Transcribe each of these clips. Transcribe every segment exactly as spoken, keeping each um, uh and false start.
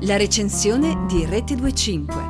La recensione di Rete venticinque.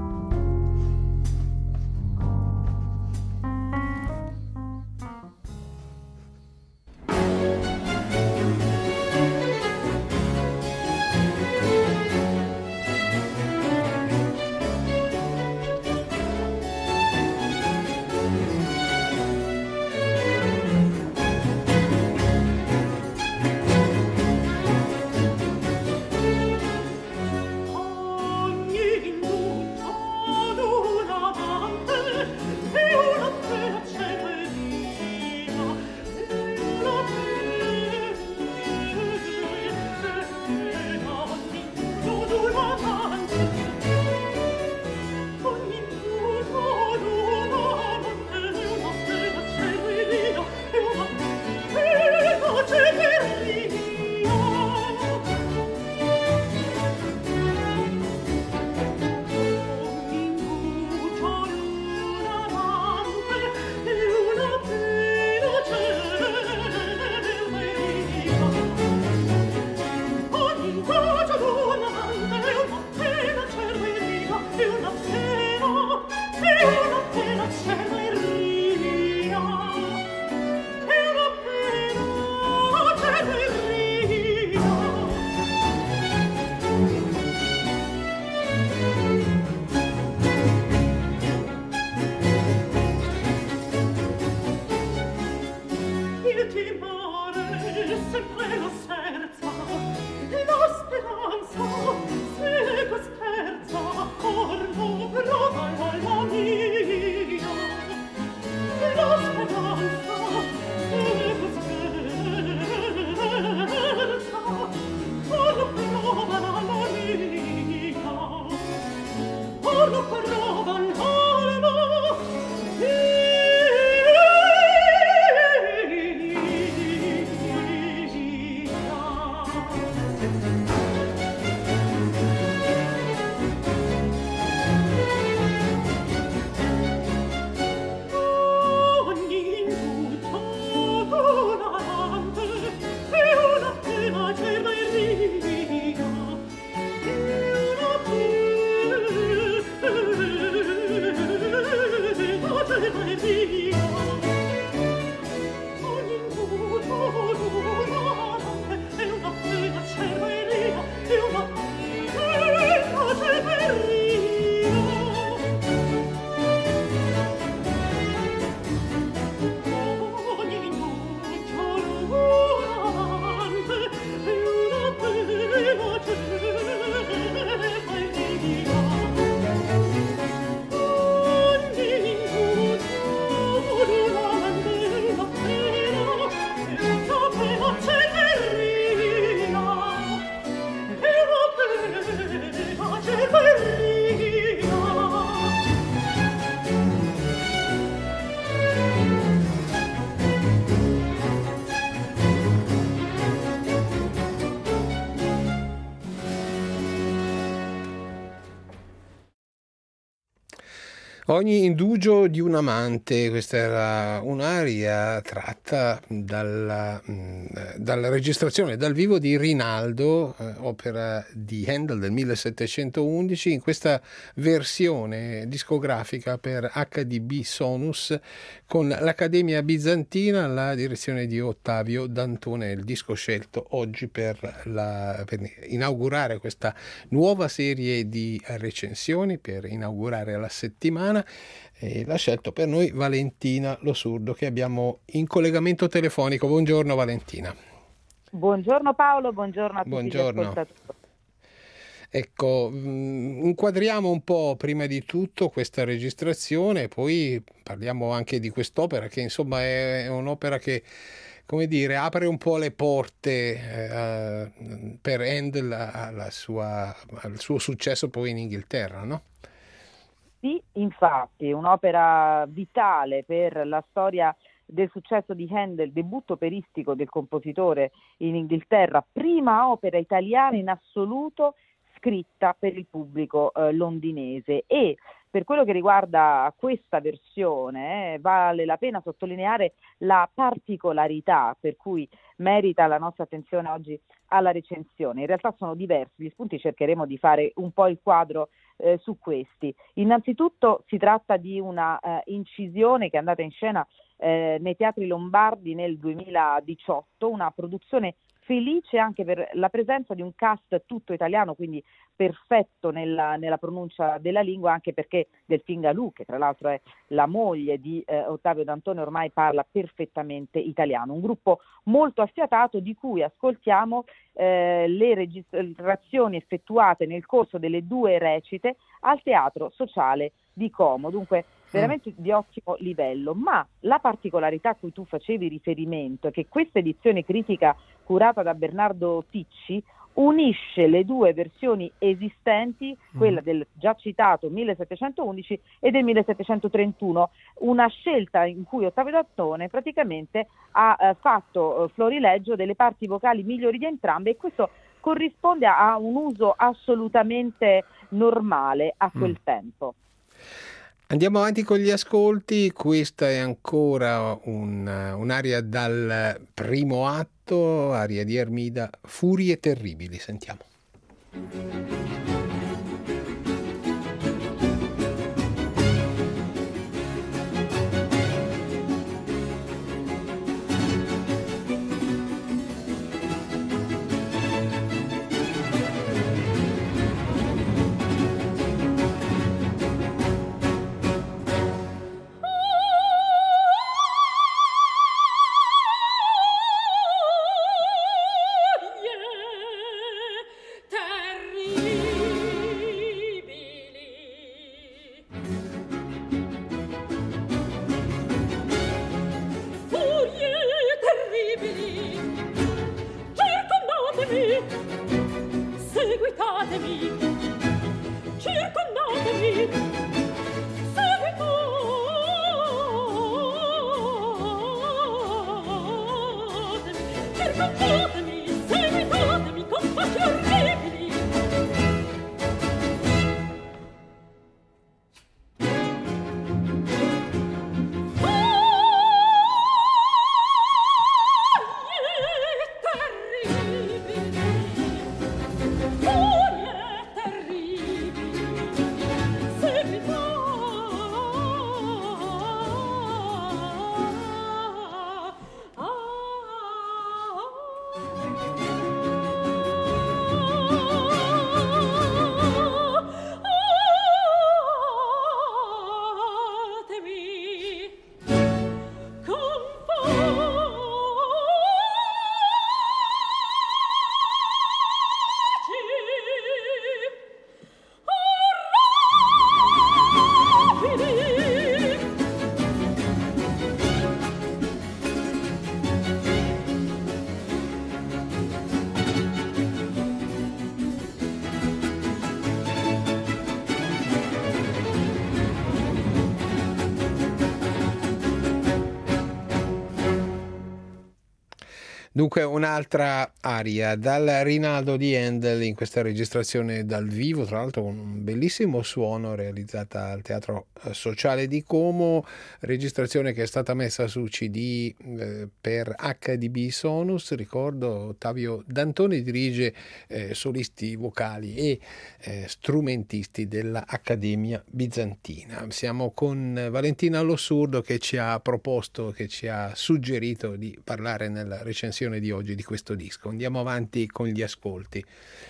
Ogni indugio di un amante, questa era un'aria tratta dalla, mh, dalla registrazione dal vivo di Rinaldo, eh, opera di Handel del millesettecentoundici, in questa versione discografica per acca di bi Sonus con l'Accademia Bizantina alla direzione di Ottavio Dantone, il disco scelto oggi per, la, per inaugurare questa nuova serie di recensioni, per inaugurare la settimana. E l'ha scelto per noi Valentina Lo Surdo, che abbiamo in collegamento telefonico. Buongiorno Valentina. Buongiorno Paolo, buongiorno a tutti buongiorno. gli ascoltatori. Ecco, mh, inquadriamo un po' prima di tutto questa registrazione, poi parliamo anche di quest'opera che insomma è, è un'opera che, come dire, apre un po' le porte eh, per Handel alla sua, al suo successo poi in Inghilterra, no? Sì, infatti, un'opera vitale per la storia del successo di Handel, debutto operistico del compositore in Inghilterra, prima opera italiana in assoluto scritta per il pubblico eh, londinese. E per quello che riguarda questa versione eh, vale la pena sottolineare la particolarità per cui merita la nostra attenzione oggi alla recensione. In realtà sono diversi gli spunti, cercheremo di fare un po' il quadro eh, su questi. Innanzitutto si tratta di una eh, incisione che è andata in scena eh, nei teatri lombardi nel duemiladiciotto, una produzione felice anche per la presenza di un cast tutto italiano, quindi perfetto nella, nella pronuncia della lingua, anche perché Delphine Galù, che tra l'altro è la moglie di eh, Ottavio Dantone, ormai parla perfettamente italiano. Un gruppo molto affiatato di cui ascoltiamo eh, le registrazioni effettuate nel corso delle due recite al Teatro Sociale di Como, dunque veramente di ottimo livello. Ma la particolarità a cui tu facevi riferimento è che questa edizione critica curata da Bernardo Ticci unisce le due versioni esistenti, quella del già citato millesettecentoundici e del millesettecentotrentuno, una scelta in cui Ottavio Dantone praticamente ha eh, fatto eh, florileggio delle parti vocali migliori di entrambe, e questo corrisponde a, a un uso assolutamente normale a quel mm. tempo. Andiamo avanti con gli ascolti. Questa è ancora un, un'aria dal primo atto, aria di Ermida, Furie terribili. Sentiamo. Dunque un'altra aria dal Rinaldo di Handel in questa registrazione dal vivo, tra l'altro con un bellissimo suono, realizzata al Teatro Sociale di Como, registrazione che è stata messa su C D eh, per H D B Sonus. Ricordo Ottavio Dantone dirige eh, solisti vocali e eh, strumentisti dell'Accademia Bizantina. Siamo con Valentina Lossurdo che ci ha proposto, che ci ha suggerito di parlare nella recensione di oggi di questo disco. Andiamo avanti con gli ascolti.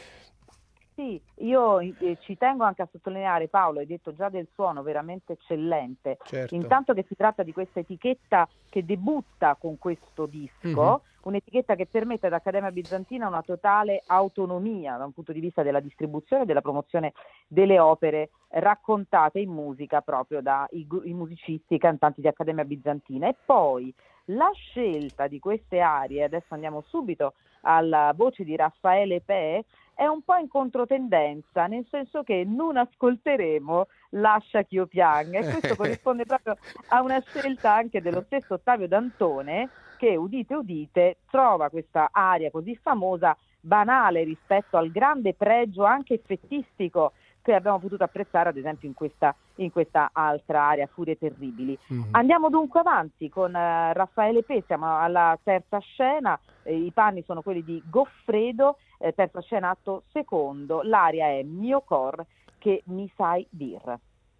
Sì, io eh, ci tengo anche a sottolineare, Paolo, hai detto già del suono veramente eccellente. Certo. Intanto che si tratta di questa etichetta che debutta con questo disco, mm-hmm. un'etichetta che permette ad Accademia Bizantina una totale autonomia da un punto di vista della distribuzione e della promozione delle opere raccontate in musica proprio dai i musicisti e cantanti di Accademia Bizantina. E poi la scelta di queste arie, adesso andiamo subito alla voce di Raffaele Pe, è un po' in controtendenza, nel senso che non ascolteremo Lascia che io pianga, e questo corrisponde proprio a una scelta anche dello stesso Ottavio Dantone, che udite udite trova questa aria così famosa banale rispetto al grande pregio anche effettistico che abbiamo potuto apprezzare ad esempio in questa, in questa altra aria, Furie terribili. Mm-hmm. Andiamo dunque avanti con uh, Raffaele Pe, siamo alla terza scena, eh, i panni sono quelli di Goffredo, eh, terza scena atto secondo, l'aria è Mio cor che mi sai dir.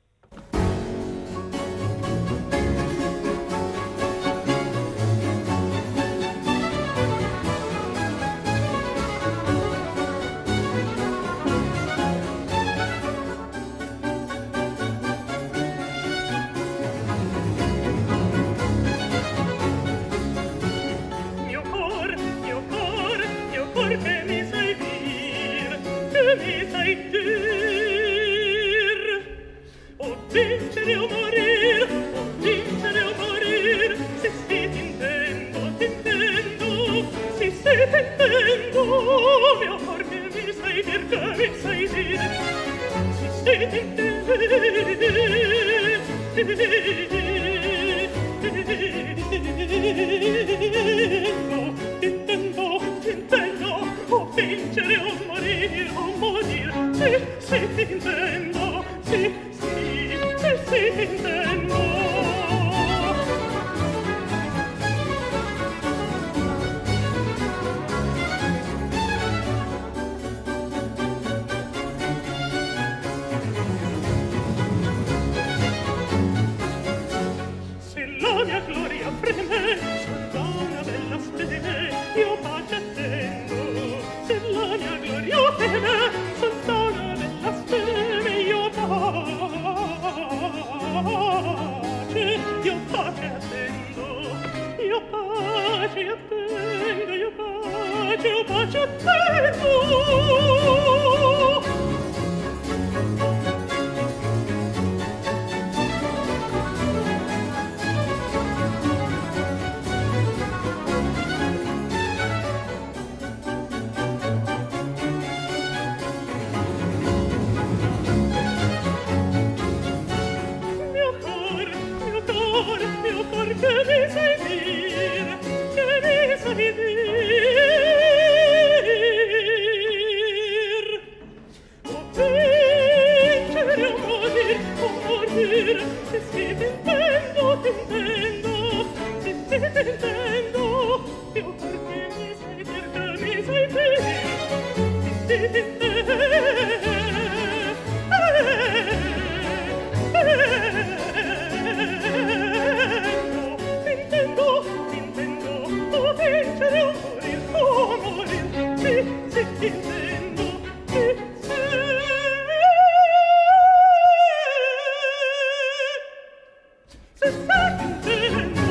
Vincere o morir, o vincere o morir, se sì t'intendo, t'intendo, sì sì t'intendo, mio cor che mi sai dir, che mi sai dir, sì sì t'intendo, t'intendo, t'intendo, o vincere o morir, o morir, sì sì t'intendo, sì sì intendo. Se la mia gloria preme, soldana bella speme, io pace attendo. Se la mia gloria preme, soldana bella speme, io pace io pace attendo, io pace attendo, io pace, io pace attendo. Che mi sai dir, che mi sai dir, o vincere o morir, o morir, se sì t'intendo, t'intendo, se sì t'intendo, io perché mi sai dir, che mi sai dir, se sì t'intendo, intendo, sì, sì. Se sai intendo.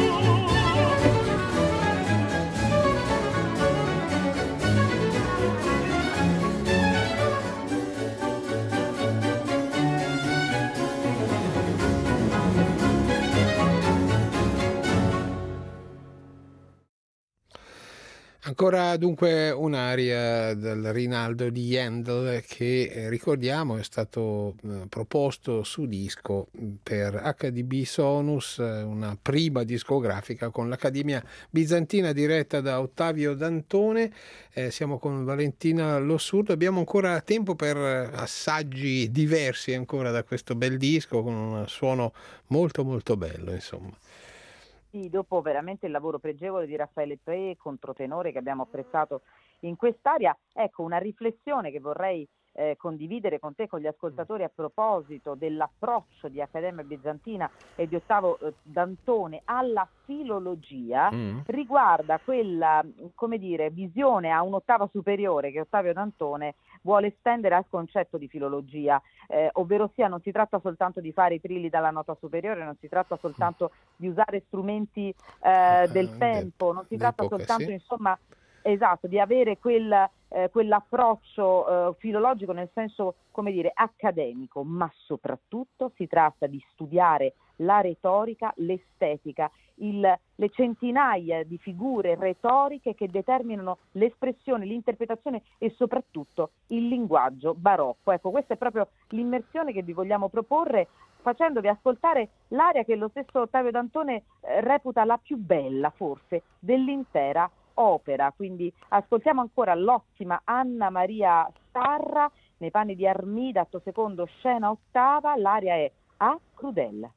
Ancora dunque un'aria del Rinaldo di Handel che eh, ricordiamo è stato eh, proposto su disco per acca di bi Sonus, eh, una prima discografica con l'Accademia Bizantina diretta da Ottavio Dantone. Eh, siamo con Valentina Lossurdo, abbiamo ancora tempo per assaggi diversi ancora da questo bel disco con un suono molto molto bello, insomma. Sì, dopo veramente il lavoro pregevole di Raffaele Pre, controtenore, che abbiamo apprezzato in quest'area, ecco una riflessione che vorrei eh, condividere con te, con gli ascoltatori, a proposito dell'approccio di Accademia Bizantina e di Ottavio eh, Dantone alla filologia, mm. riguarda quella, come dire, visione a un'ottava superiore che Ottavio Dantone vuole estendere al concetto di filologia, eh, ovvero sia non si tratta soltanto di fare i trilli dalla nota superiore, non si tratta soltanto di usare strumenti eh, del tempo, non si tratta soltanto, sì. insomma, esatto, di avere quel, eh, quell'approccio eh, filologico nel senso, come dire, accademico, ma soprattutto si tratta di studiare la retorica, l'estetica, il, le centinaia di figure retoriche che determinano l'espressione, l'interpretazione e soprattutto il linguaggio barocco. Ecco, questa è proprio l'immersione che vi vogliamo proporre, facendovi ascoltare l'aria che lo stesso Ottavio Dantone eh, reputa la più bella, forse, dell'intera opera. Quindi ascoltiamo ancora l'ottima Anna Maria Starra nei panni di Armida, atto secondo, scena ottava, l'aria è A Crudel.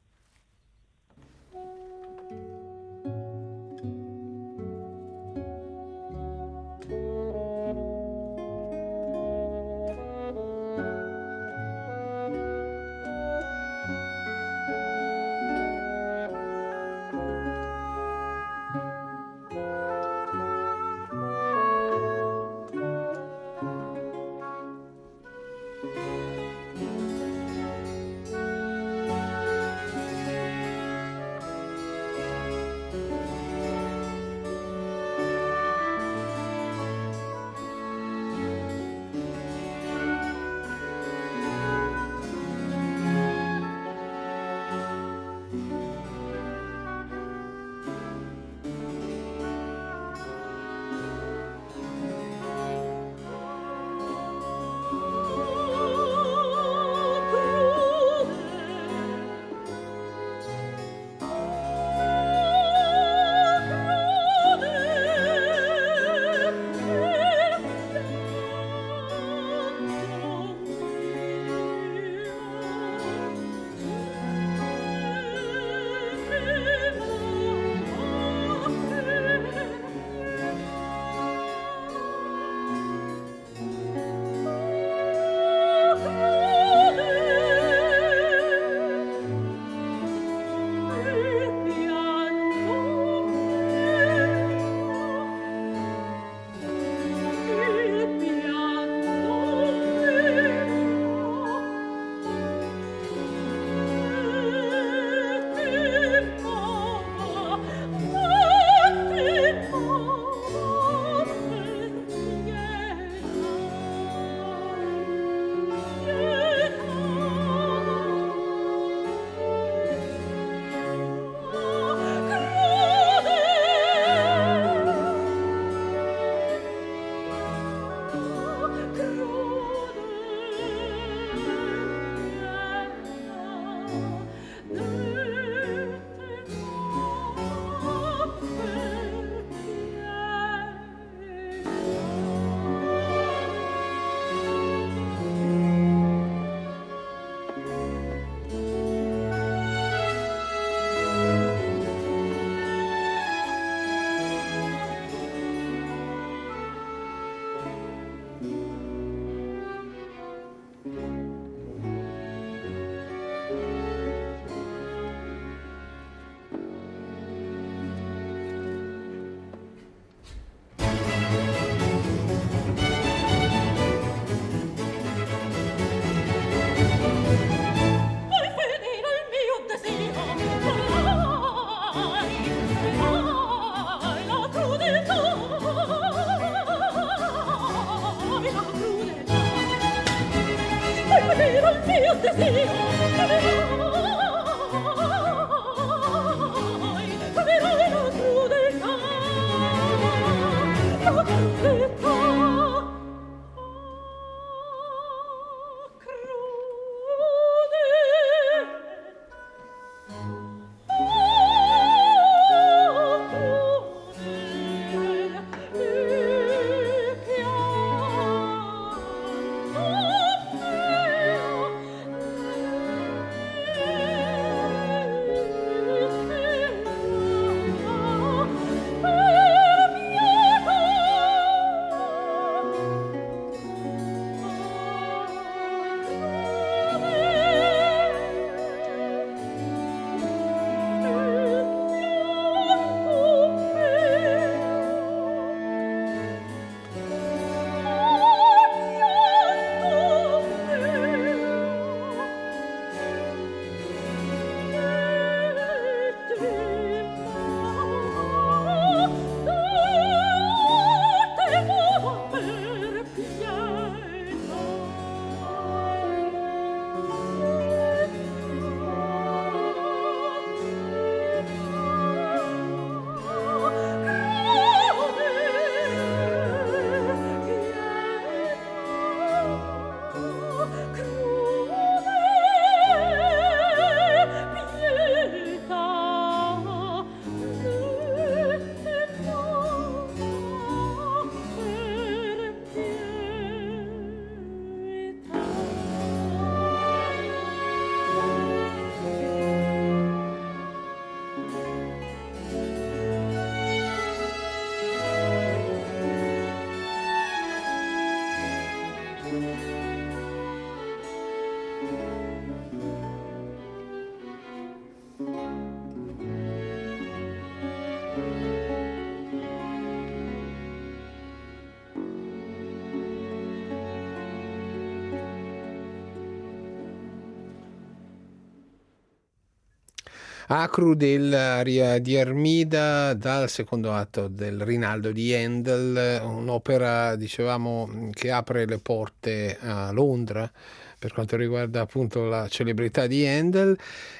Acru dell'aria di Armida dal secondo atto del Rinaldo di Handel, un'opera, dicevamo, che apre le porte a Londra per quanto riguarda appunto la celebrità di Handel,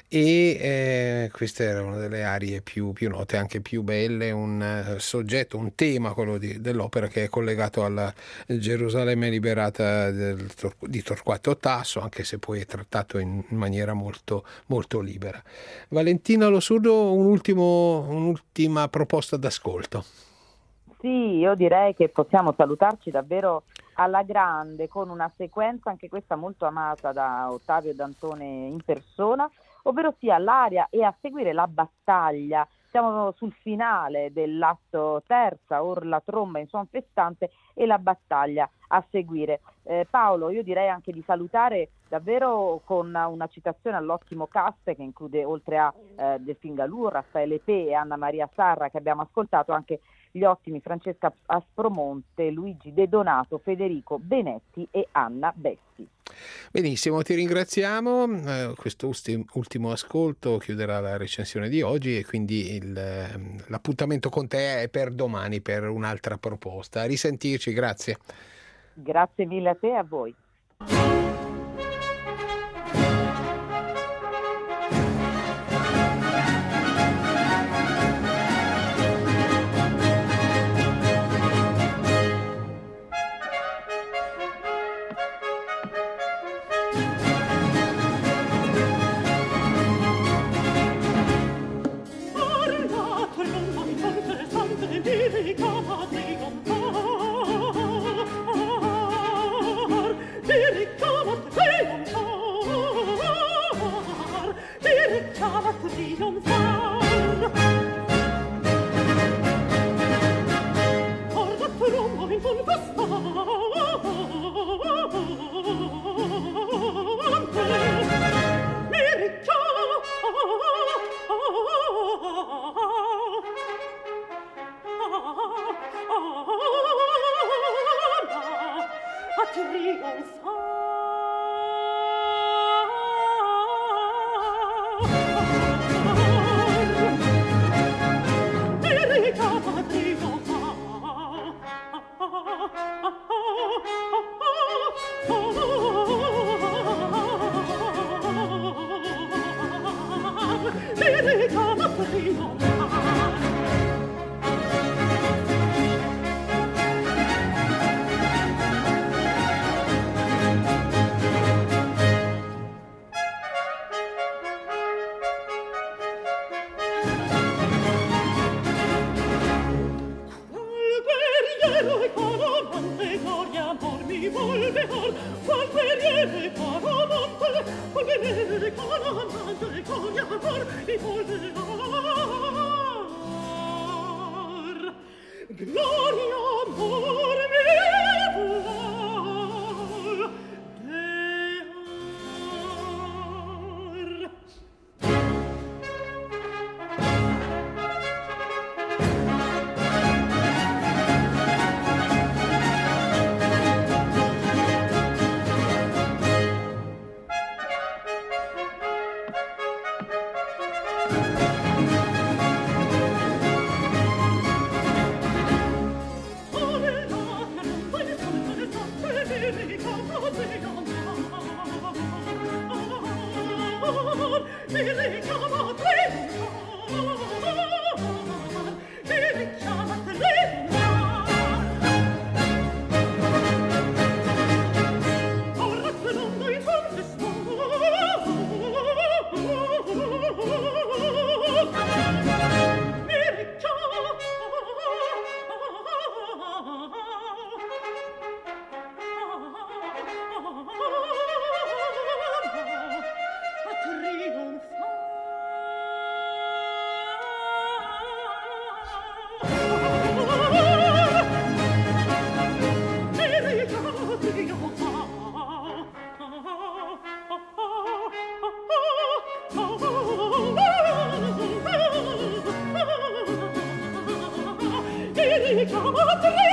e eh, questa era una delle arie più, più note, anche più belle, un uh, soggetto, un tema, quello di, dell'opera, che è collegato alla Gerusalemme liberata del, di Torquato Tasso, anche se poi è trattato in maniera molto, molto libera. Valentina Lo Surdo, un ultimo, un'ultima proposta d'ascolto. Sì, io direi che possiamo salutarci davvero alla grande con una sequenza, anche questa molto amata da Ottavio Dantone in persona, ovvero sia l'aria e a seguire la battaglia. Siamo sul finale dell'atto terza, or la tromba in suon festante e la battaglia a seguire. Eh, Paolo, io direi anche di salutare davvero con una citazione all'ottimo cast, che include, oltre a eh, Delphine Galoux, Raffaele Pe e Anna Maria Sarra, che abbiamo ascoltato, anche gli ottimi Francesca Aspromonte, Luigi De Donato, Federico Benetti e Anna Bessi. Benissimo, ti ringraziamo. Eh, questo ultimo ascolto chiuderà la recensione di oggi, e quindi il, l'appuntamento con te è per domani per un'altra proposta. A risentirci, grazie. Grazie mille a te e a voi. Oh Gloria, amor, Come on,